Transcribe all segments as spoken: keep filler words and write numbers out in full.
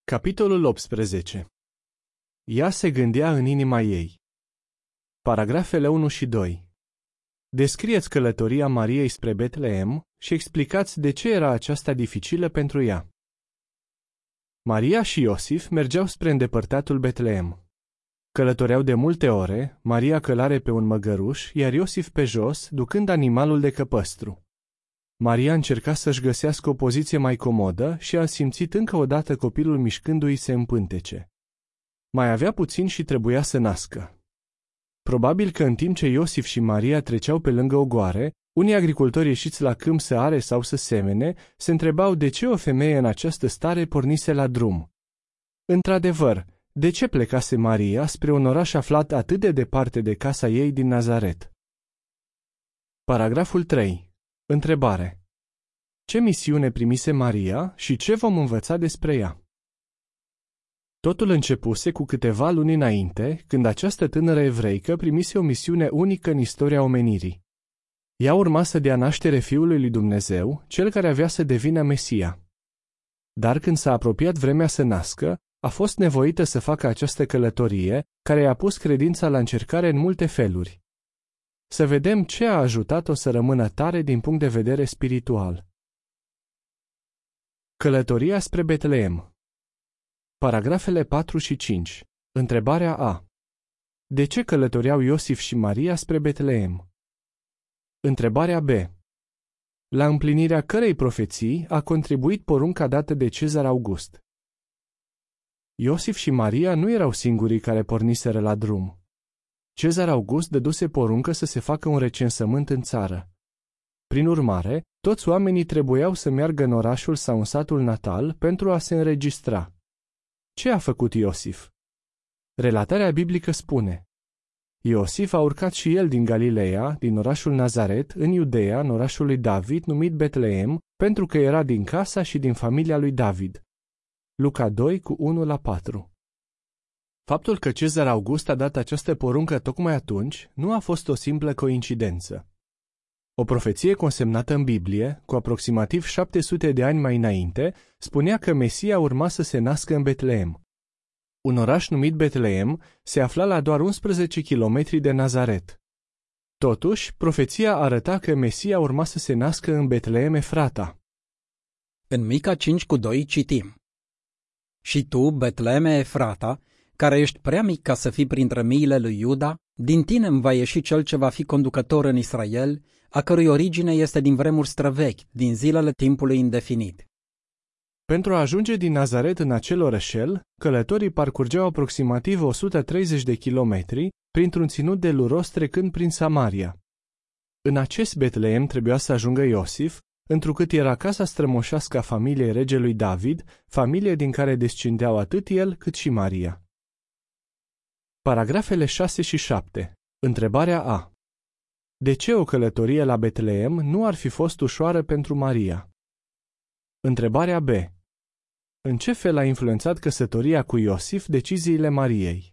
Capitolul optsprezece. Ea se gândea în inima ei. Paragrafele unu și doi. Descrieți călătoria Mariei spre Betleem și explicați de ce era aceasta dificilă pentru ea. Maria și Iosif mergeau spre îndepărtatul Betleem. Călătoreau de multe ore, Maria călare pe un măgăruș, iar Iosif pe jos, ducând animalul de căpăstru. Maria încerca să-și găsească o poziție mai comodă și a simțit încă o dată copilul mișcându-i se în pântece. Mai avea puțin și trebuia să nască. Probabil că în timp ce Iosif și Maria treceau pe lângă ogoare, unii agricultori ieșiți la câmp să are sau să semene, se întrebau de ce o femeie în această stare pornise la drum. Într-adevăr, de ce plecase Maria spre un oraș aflat atât de departe de casa ei din Nazaret? Paragraful trei. Întrebare. Ce misiune primise Maria și ce vom învăța despre ea? Totul începuse cu câteva luni înainte, când această tânără evreică primise o misiune unică în istoria omenirii. Ea urma să dea naștere Fiului lui Dumnezeu, cel care avea să devină Mesia. Dar când s-a apropiat vremea să nască, a fost nevoită să facă această călătorie, care i-a pus credința la încercare în multe feluri. Să vedem ce a ajutat-o să rămână tare din punct de vedere spiritual. Călătoria spre Betleem. Paragrafele patru și cinci. Întrebarea A. De ce călătoreau Iosif și Maria spre Betleem? Întrebarea B. La împlinirea cărei profeții a contribuit porunca dată de Cezar August? Iosif și Maria nu erau singurii care porniseră la drum. Cezar August dăduse poruncă să se facă un recensământ în țară. Prin urmare, toți oamenii trebuiau să meargă în orașul sau în satul natal pentru a se înregistra. Ce a făcut Iosif? Relatarea biblică spune: Iosif a urcat și el din Galileea, din orașul Nazaret, în Iudeea, în orașul lui David, numit Betleem, pentru că era din casa și din familia lui David. Luca doi, cu unu la patru. Faptul că Cezar August a dat această poruncă tocmai atunci nu a fost o simplă coincidență. O profeție consemnată în Biblie, cu aproximativ șapte sute de ani mai înainte, spunea că Mesia urma să se nască în Betleem. Un oraș numit Betleem se afla la doar unsprezece kilometri de Nazaret. Totuși, profeția arăta că Mesia urma să se nască în Betleem Efrata. În Mica cinci cu doi citim: Și tu, Betleeme Efrata, care ești prea mic ca să fii printre miile lui Iuda, din tine îmi va ieși cel ce va fi conducător în Israel, a cărui origine este din vremuri străvechi, din zilele timpului indefinit. Pentru a ajunge din Nazaret în acel orășel, călătorii parcurgeau aproximativ o sută treizeci de kilometri, printr-un ținut de luros trecând prin Samaria. În acest Betleem trebuia să ajungă Iosif, întrucât era casa strămoșească a familiei regelui David, familie din care descendeau atât el cât și Maria. Paragrafele șase și șapte. Întrebarea A. De ce o călătorie la Betleem nu ar fi fost ușoară pentru Maria? Întrebarea B. În ce fel a influențat căsătoria cu Iosif deciziile Mariei?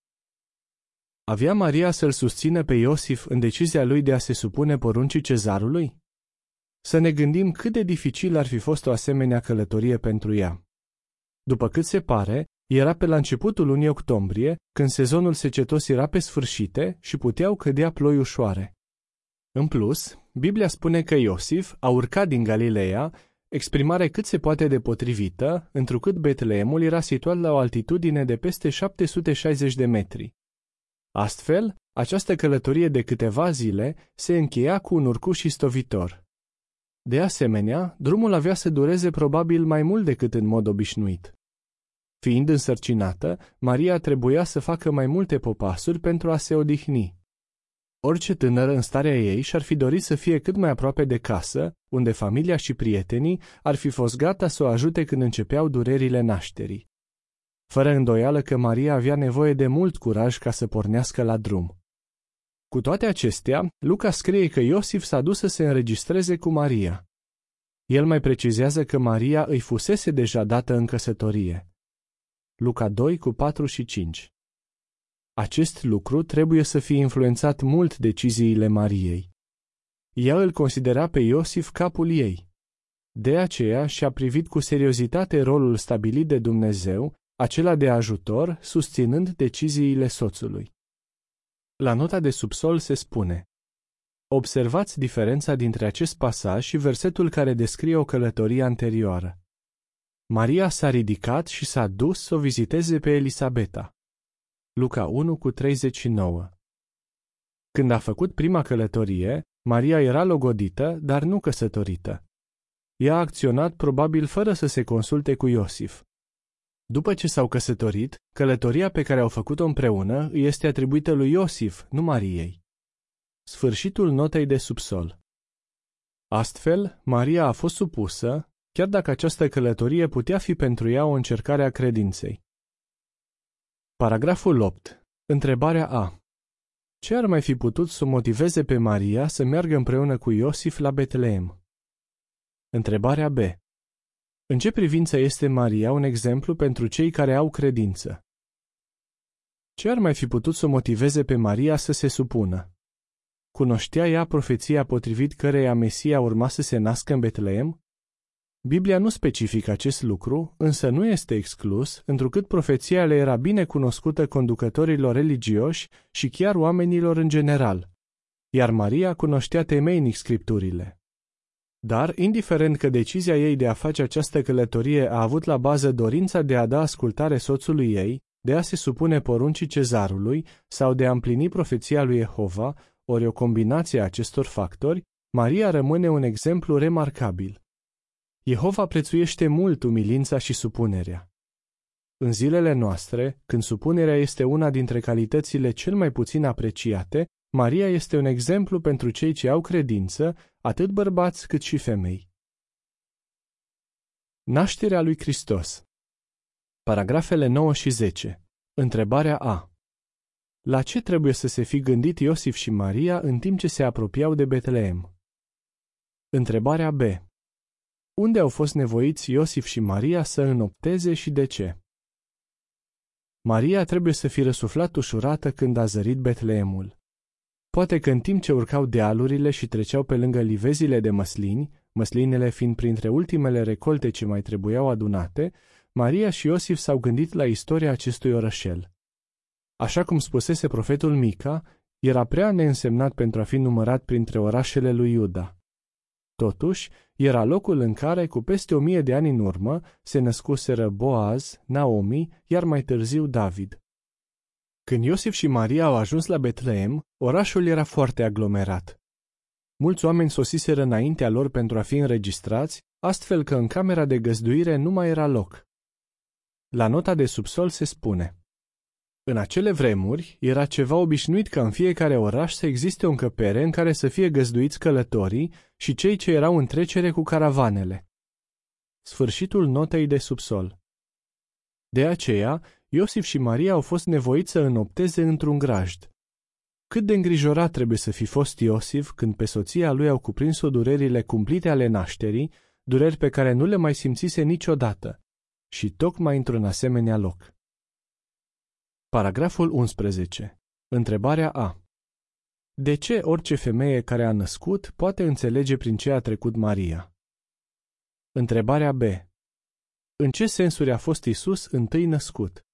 Avea Maria să-l susțină pe Iosif în decizia lui de a se supune poruncii cezarului? Să ne gândim cât de dificil ar fi fost o asemenea călătorie pentru ea. După cât se pare, era pe la începutul lunii octombrie, când sezonul secetos era pe sfârșite și puteau cădea ploi ușoare. În plus, Biblia spune că Iosif a urcat din Galileea, exprimare cât se poate de potrivită, întrucât Betleemul era situat la o altitudine de peste șapte sute șaizeci de metri. Astfel, această călătorie de câteva zile se încheia cu un urcuș istovitor. De asemenea, drumul avea să dureze probabil mai mult decât în mod obișnuit. Fiind însărcinată, Maria trebuia să facă mai multe popasuri pentru a se odihni. Orice tânără în starea ei și-ar fi dorit să fie cât mai aproape de casă, unde familia și prietenii ar fi fost gata să o ajute când începeau durerile nașterii. Fără îndoială că Maria avea nevoie de mult curaj ca să pornească la drum. Cu toate acestea, Luca scrie că Iosif s-a dus să se înregistreze cu Maria. El mai precizează că Maria îi fusese deja dată în căsătorie. Luca doi cu patru și cinci. Acest lucru trebuie să fie influențat mult deciziile Mariei. Ea îl considera pe Iosif capul ei. De aceea și-a privit cu seriozitate rolul stabilit de Dumnezeu, acela de ajutor, susținând deciziile soțului. La nota de subsol se spune: observați diferența dintre acest pasaj și versetul care descrie o călătorie anterioară. Maria s-a ridicat și s-a dus să o viziteze pe Elisabeta. Luca unu cu treizeci și nouă. Când a făcut prima călătorie, Maria era logodită, dar nu căsătorită. Ea a acționat probabil fără să se consulte cu Iosif. După ce s-au căsătorit, călătoria pe care au făcut-o împreună îi este atribuită lui Iosif, nu Mariei. Sfârșitul notei de subsol. Astfel, Maria a fost supusă, chiar dacă această călătorie putea fi pentru ea o încercare a credinței. Paragraful opt. Întrebarea A. Ce ar mai fi putut să o motiveze pe Maria să meargă împreună cu Iosif la Betleem? Întrebarea B. În ce privință este Maria un exemplu pentru cei care au credință? Ce ar mai fi putut să o motiveze pe Maria să se supună? Cunoștea ea profeția potrivit căreia Mesia urma să se nască în Betleem? Biblia nu specifică acest lucru, însă nu este exclus, întrucât profeția le era bine cunoscută conducătorilor religioși și chiar oamenilor în general, iar Maria cunoștea temeinic scripturile. Dar, indiferent că decizia ei de a face această călătorie a avut la bază dorința de a da ascultare soțului ei, de a se supune poruncii cezarului sau de a împlini profeția lui Jehova, ori o combinație a acestor factori, Maria rămâne un exemplu remarcabil. Jehova prețuiește mult umilința și supunerea. În zilele noastre, când supunerea este una dintre calitățile cel mai puțin apreciate, Maria este un exemplu pentru cei ce au credință, atât bărbați cât și femei. Nașterea lui Hristos. Paragrafele nouă și zece. Întrebarea A. La ce trebuie să se fi gândit Iosif și Maria în timp ce se apropiau de Betleem? Întrebarea B. Unde au fost nevoiți Iosif și Maria să înopteze și de ce? Maria trebuie să fi răsuflat ușurată când a zărit Betleemul. Poate că în timp ce urcau dealurile și treceau pe lângă livezile de măslini, măslinele fiind printre ultimele recolte ce mai trebuiau adunate, Maria și Iosif s-au gândit la istoria acestui orășel. Așa cum spusese profetul Mica, era prea neînsemnat pentru a fi numărat printre orașele lui Iuda. Totuși, era locul în care, cu peste o mie de ani în urmă, se născuseră Boaz, Naomi, iar mai târziu David. Când Iosif și Maria au ajuns la Betleem, orașul era foarte aglomerat. Mulți oameni sosiseră înaintea lor pentru a fi înregistrați, astfel că în camera de găzduire nu mai era loc. La nota de subsol se spune: în acele vremuri, era ceva obișnuit ca în fiecare oraș să existe o încăpere în care să fie găzduiți călătorii și cei ce erau în trecere cu caravanele. Sfârșitul notei de subsol. De aceea, Iosif și Maria au fost nevoiți să înopteze într-un grajd. Cât de îngrijorat trebuie să fi fost Iosif când pe soția lui au cuprins-o durerile cumplite ale nașterii, dureri pe care nu le mai simțise niciodată, și tocmai într-un asemenea loc. Paragraful unsprezece. Întrebarea A. De ce orice femeie care a născut poate înțelege prin ce a trecut Maria? Întrebarea B. În ce sensuri a fost Isus întâi născut?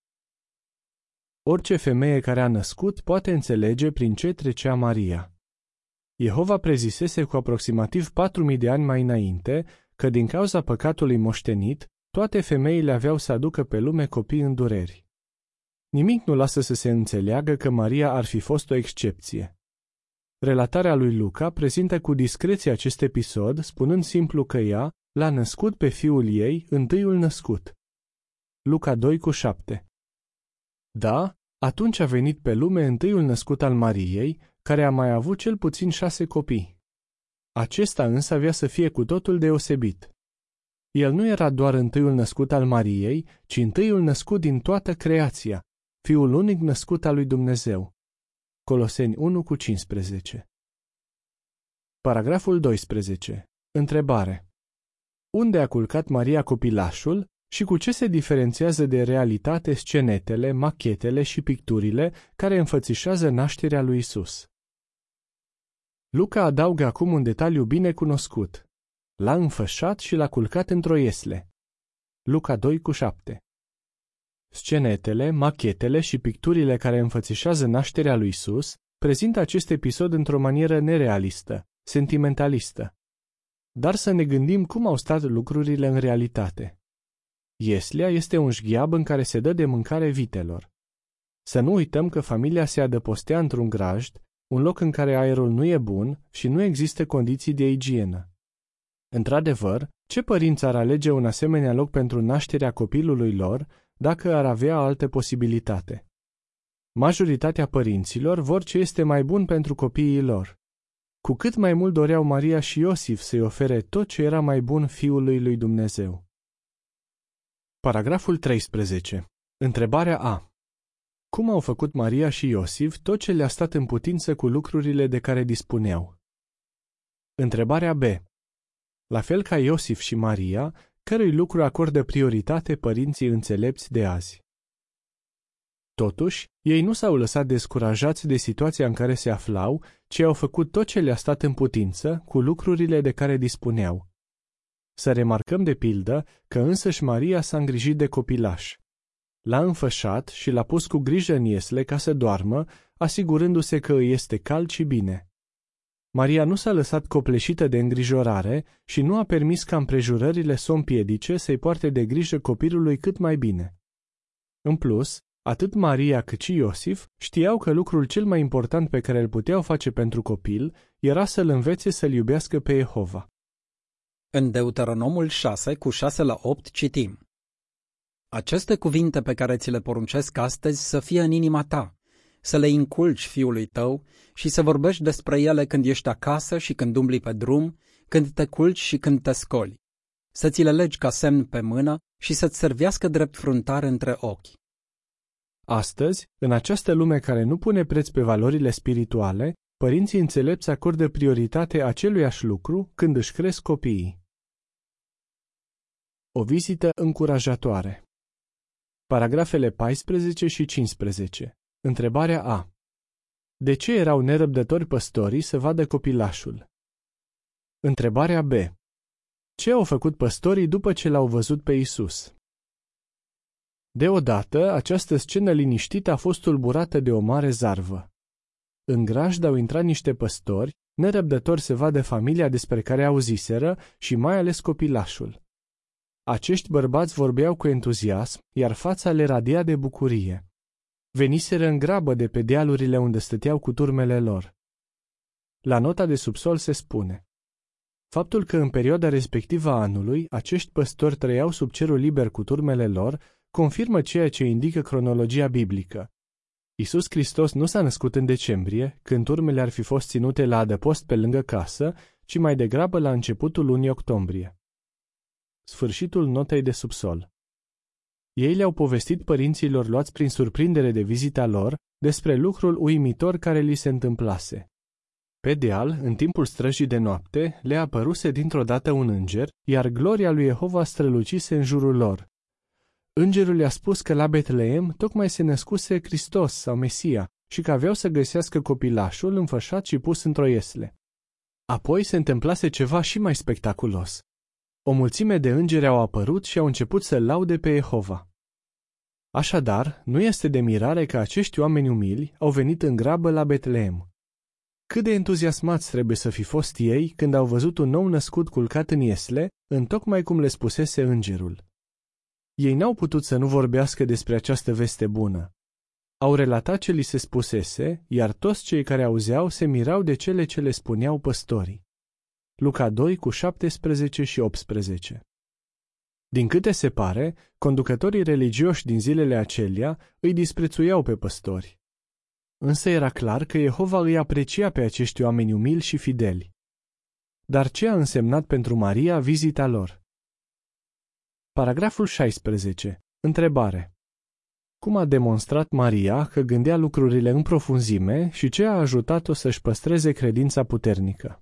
Orice femeie care a născut poate înțelege prin ce trecea Maria. Jehova prezisese cu aproximativ patru mii de ani mai înainte că din cauza păcatului moștenit, toate femeile aveau să aducă pe lume copii în dureri. Nimic nu lasă să se înțeleagă că Maria ar fi fost o excepție. Relatarea lui Luca prezintă cu discreție acest episod, spunând simplu că ea l-a născut pe fiul ei, întâiul născut. Luca doi cu șapte. Da, atunci a venit pe lume întâiul născut al Mariei, care a mai avut cel puțin șase copii. Acesta însă avea să fie cu totul deosebit. El nu era doar întâiul născut al Mariei, ci întâiul născut din toată creația, fiul unic născut al lui Dumnezeu. Coloseni unu cu cincisprezece. Paragraful doisprezece. Întrebare. Unde a culcat Maria copilașul și cu ce se diferențiază de realitate scenetele, machetele și picturile care înfățișează nașterea lui Isus? Luca adaugă acum un detaliu bine cunoscut. L-a înfășat și l-a culcat într-o iesle. Luca doi cu șapte. Scenetele, machetele și picturile care înfățișează nașterea lui Isus prezintă acest episod într-o manieră nerealistă, sentimentalistă. Dar să ne gândim cum au stat lucrurile în realitate. Ieslea este un șghiab în care se dă de mâncare vitelor. Să nu uităm că familia se adăpostea într-un grajd, un loc în care aerul nu e bun și nu există condiții de igienă. Într-adevăr, ce părinți ar alege un asemenea loc pentru nașterea copilului lor dacă ar avea altă posibilitate? Majoritatea părinților vor ce este mai bun pentru copiii lor. Cu cât mai mult doreau Maria și Iosif să-i ofere tot ce era mai bun Fiului lui Dumnezeu. Paragraful treisprezece. Întrebarea A. Cum au făcut Maria și Iosif tot ce le-a stat în putință cu lucrurile de care dispuneau? Întrebarea B. La fel ca Iosif și Maria, cărui lucru acordă prioritate părinții înțelepți de azi? Totuși, ei nu s-au lăsat descurajați de situația în care se aflau, ci au făcut tot ce le-a stat în putință cu lucrurile de care dispuneau. Să remarcăm de pildă că însăși Maria s-a îngrijit de copilaș. L-a înfășat și l-a pus cu grijă în iesle ca să doarmă, asigurându-se că îi este cald și bine. Maria nu s-a lăsat copleșită de îngrijorare și nu a permis ca împrejurările să o împiedice să-i poarte de grijă copilului cât mai bine. În plus, atât Maria cât și Iosif știau că lucrul cel mai important pe care îl puteau face pentru copil era să-l învețe să-l iubească pe Jehova. În Deuteronomul șase, cu șase la opt, citim: Aceste cuvinte pe care ți le poruncesc astăzi să fie în inima ta, să le inculci fiului tău și să vorbești despre ele când ești acasă și când umbli pe drum, când te culci și când te scoli, să ți le legi ca semn pe mână și să-ți servească drept fruntar între ochi. Astăzi, în această lume care nu pune preț pe valorile spirituale, părinții înțelepți acordă prioritate aceluiași lucru când își cresc copiii. O vizită încurajatoare. Paragrafele paisprezece și cincisprezece. Întrebarea A. De ce erau nerăbdători păstorii să vadă copilașul? Întrebarea B. Ce au făcut păstorii după ce l-au văzut pe Isus? Deodată, această scenă liniștită a fost tulburată de o mare zarvă. În grajd au intrat niște păstori, nerăbdători să vadă familia despre care auziseră și mai ales copilașul. Acești bărbați vorbeau cu entuziasm, iar fața le radia de bucurie. Veniseră în grabă de pe dealurile unde stăteau cu turmele lor. La nota de subsol se spune: faptul că în perioada respectivă a anului acești păstori trăiau sub cerul liber cu turmele lor confirmă ceea ce indică cronologia biblică. Iisus Hristos nu s-a născut în decembrie, când turmele ar fi fost ținute la adăpost pe lângă casă, ci mai degrabă la începutul lunii octombrie. Sfârșitul notei de subsol. Ei le-au povestit părinților luați prin surprindere de vizita lor despre lucrul uimitor care li se întâmplase. Pe deal, în timpul străjii de noapte, le apăruse dintr-o dată un înger, iar gloria lui Jehova strălucise în jurul lor. Îngerul le-a spus că la Betleem tocmai se născuse Hristos sau Mesia și că aveau să găsească copilașul înfășat și pus într-o iesle. Apoi se întâmplase ceva și mai spectaculos. O mulțime de îngeri au apărut și au început să laude pe Jehova. Așadar, nu este de mirare că acești oameni umili au venit în grabă la Betleem. Cât de entuziasmați trebuie să fi fost ei când au văzut un nou născut culcat în iesle, întocmai cum le spusese îngerul. Ei n-au putut să nu vorbească despre această veste bună. Au relatat ce li se spusese, iar toți cei care auzeau se mirau de cele ce le spuneau păstorii. Luca doi cu șaptesprezece și optsprezece. Din câte se pare, conducătorii religioși din zilele acelea îi disprețuiau pe păstori. Însă era clar că Jehova îi aprecia pe acești oameni umili și fideli. Dar ce a însemnat pentru Maria vizita lor? Paragraful șaisprezece. Întrebare. Cum a demonstrat Maria că gândea lucrurile în profunzime și ce a ajutat-o să-și păstreze credința puternică?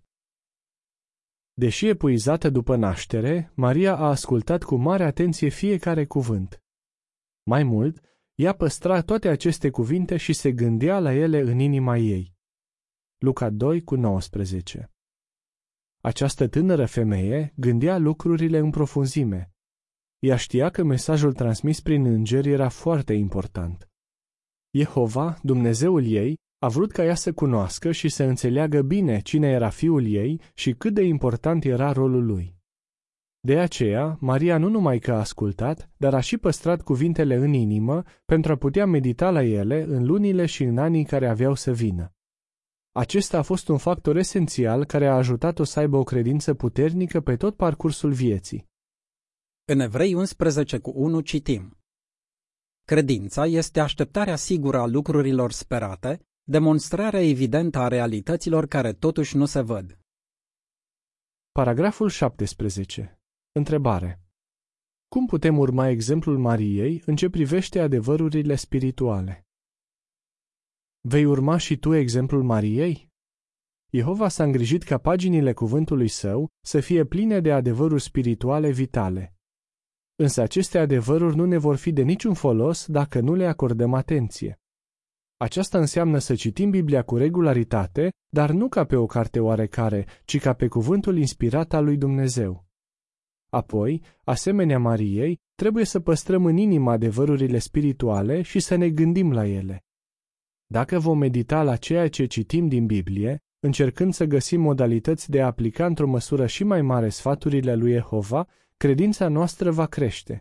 Deși epuizată după naștere, Maria a ascultat cu mare atenție fiecare cuvânt. Mai mult, ea păstra toate aceste cuvinte și se gândea la ele în inima ei. Luca doi cu nouăsprezece. Această tânără femeie gândea lucrurile în profunzime. Ea știa că mesajul transmis prin îngeri era foarte important. Jehova, Dumnezeul ei, a vrut ca ea să cunoască și să înțeleagă bine cine era fiul ei și cât de important era rolul lui. De aceea, Maria nu numai că a ascultat, dar a și păstrat cuvintele în inimă pentru a putea medita la ele în lunile și în anii care aveau să vină. Acesta a fost un factor esențial care a ajutat-o să aibă o credință puternică pe tot parcursul vieții. În Evrei unsprezece cu unu citim: Credința este așteptarea sigură a lucrurilor sperate, demonstrarea evidentă a realităților care totuși nu se văd. Paragraful șaptesprezece. Întrebare. Cum putem urma exemplul Mariei în ce privește adevărurile spirituale? Vei urma și tu exemplul Mariei? Jehova s-a îngrijit ca paginile cuvântului său să fie pline de adevăruri spirituale vitale. Însă aceste adevăruri nu ne vor fi de niciun folos dacă nu le acordăm atenție. Aceasta înseamnă să citim Biblia cu regularitate, dar nu ca pe o carte oarecare, ci ca pe cuvântul inspirat al lui Dumnezeu. Apoi, asemenea Mariei, trebuie să păstrăm în inimă adevărurile spirituale și să ne gândim la ele. Dacă vom medita la ceea ce citim din Biblie, încercând să găsim modalități de a aplica într-o măsură și mai mare sfaturile lui Jehova, credința noastră va crește.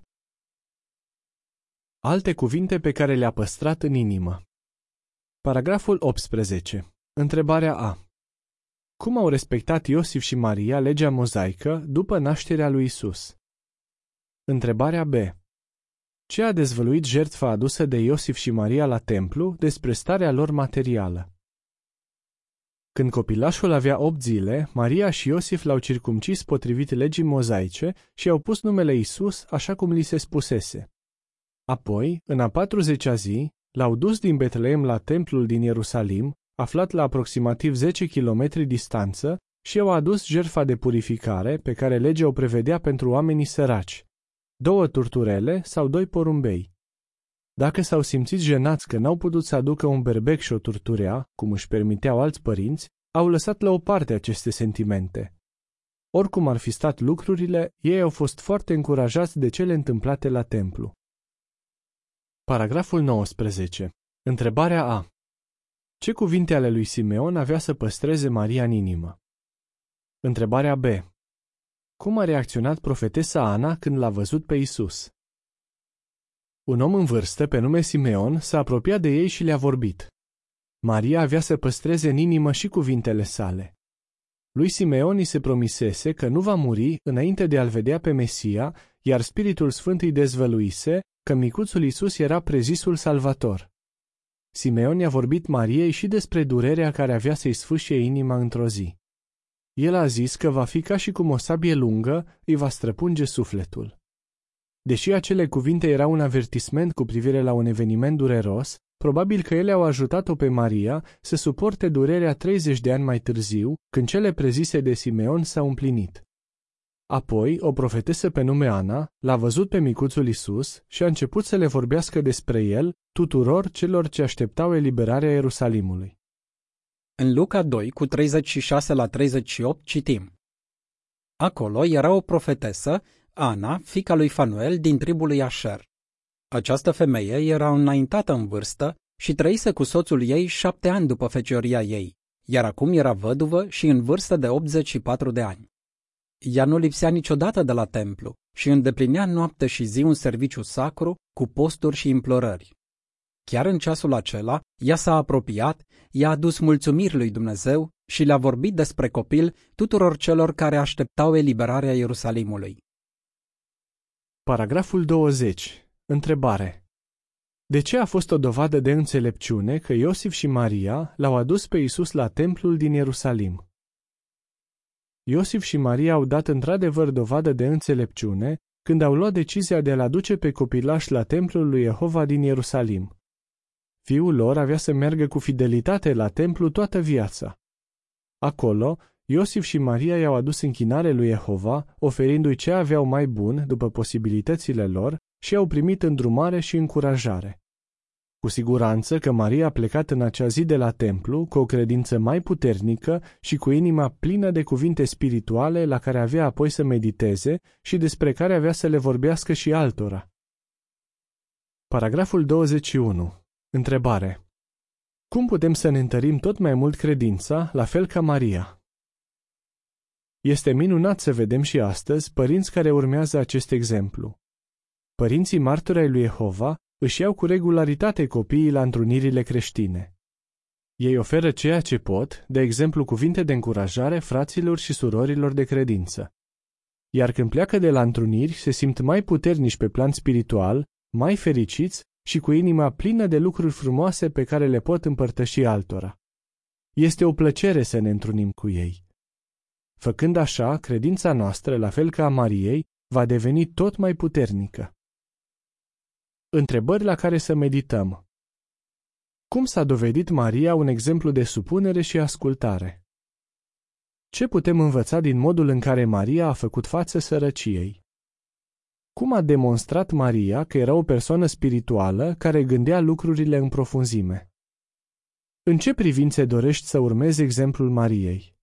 Alte cuvinte pe care le-a păstrat în inimă. Paragraful optsprezece. Întrebarea A. Cum au respectat Iosif și Maria legea mozaică după nașterea lui Isus? Întrebarea B. Ce a dezvăluit jertfa adusă de Iosif și Maria la templu despre starea lor materială? Când copilașul avea opt zile, Maria și Iosif l-au circumcis potrivit legii mozaice și au pus numele Isus așa cum li se spusese. Apoi, în a patruzecea zi, l-au dus din Betleem la templul din Ierusalim, aflat la aproximativ zece kilometri distanță, și au adus jertfa de purificare pe care legea o prevedea pentru oamenii săraci, două turturele sau doi porumbei. Dacă s-au simțit jenați că n-au putut să aducă un berbec și o turturea, cum își permiteau alți părinți, au lăsat la o parte aceste sentimente. Oricum ar fi stat lucrurile, ei au fost foarte încurajați de cele întâmplate la templu. Paragraful nouăsprezece. Întrebarea A. Ce cuvinte ale lui Simeon avea să păstreze Maria în inimă? Întrebarea B. Cum a reacționat profetesa Ana când l-a văzut pe Isus? Un om în vârstă, pe nume Simeon, s-a apropiat de ei și le-a vorbit. Maria avea să păstreze în inimă și cuvintele sale. Lui Simeon îi se promisese că nu va muri înainte de a-l vedea pe Mesia, iar Spiritul Sfânt îi dezvăluise că micuțul Isus era prezisul Salvator. Simeon i-a vorbit Mariei și despre durerea care avea să-i sfâșie inima într-o zi. El a zis că va fi ca și cum o sabie lungă îi va străpunge sufletul. Deși acele cuvinte erau un avertisment cu privire la un eveniment dureros, probabil că ele au ajutat-o pe Maria să suporte durerea treizeci de ani mai târziu, când cele prezise de Simeon s-au împlinit. Apoi, o profetesă pe nume Ana l-a văzut pe micuțul Isus și a început să le vorbească despre el tuturor celor ce așteptau eliberarea Ierusalimului. În Luca doi, cu treizeci și șase la treizeci și opt, citim: Acolo era o profetesă, Ana, fiica lui Fanuel din tribul lui Așer. Această femeie era înaintată în vârstă și trăise cu soțul ei șapte ani după fecioria ei, iar acum era văduvă și în vârstă de optzeci și patru de ani. Ea nu lipsea niciodată de la templu și îndeplinea noapte și zi un serviciu sacru cu posturi și implorări. Chiar în ceasul acela, ea s-a apropiat, i-a adus mulțumiri lui Dumnezeu și le-a vorbit despre copil tuturor celor care așteptau eliberarea Ierusalimului. Paragraful douăzeci. Întrebare. De ce a fost o dovadă de înțelepciune că Iosif și Maria l-au adus pe Isus la templul din Ierusalim? Iosif și Maria au dat într-adevăr dovadă de înțelepciune când au luat decizia de a-l aduce pe copilaș la templul lui Jehova din Ierusalim. Fiul lor avea să meargă cu fidelitate la templu toată viața. Acolo, Iosif și Maria i-au adus închinare lui Jehova, oferindu-i ce aveau mai bun după posibilitățile lor și au primit îndrumare și încurajare. Cu siguranță că Maria a plecat în acea zi de la templu cu o credință mai puternică și cu inima plină de cuvinte spirituale la care avea apoi să mediteze și despre care avea să le vorbească și altora. Paragraful douăzeci și unu. Întrebare. Cum putem să ne întărim tot mai mult credința, la fel ca Maria? Este minunat să vedem și astăzi părinți care urmează acest exemplu. Părinții martori ai lui Jehova își iau cu regularitate copiii la întrunirile creștine. Ei oferă ceea ce pot, de exemplu cuvinte de încurajare fraților și surorilor de credință. Iar când pleacă de la întruniri, se simt mai puternici pe plan spiritual, mai fericiți și cu inima plină de lucruri frumoase pe care le pot împărtăși altora. Este o plăcere să ne întrunim cu ei. Făcând așa, credința noastră, la fel ca a Mariei, va deveni tot mai puternică. Întrebări la care să medităm. Cum s-a dovedit Maria un exemplu de supunere și ascultare? Ce putem învăța din modul în care Maria a făcut față sărăciei? Cum a demonstrat Maria că era o persoană spirituală care gândea lucrurile în profunzime? În ce privințe dorești să urmezi exemplul Mariei?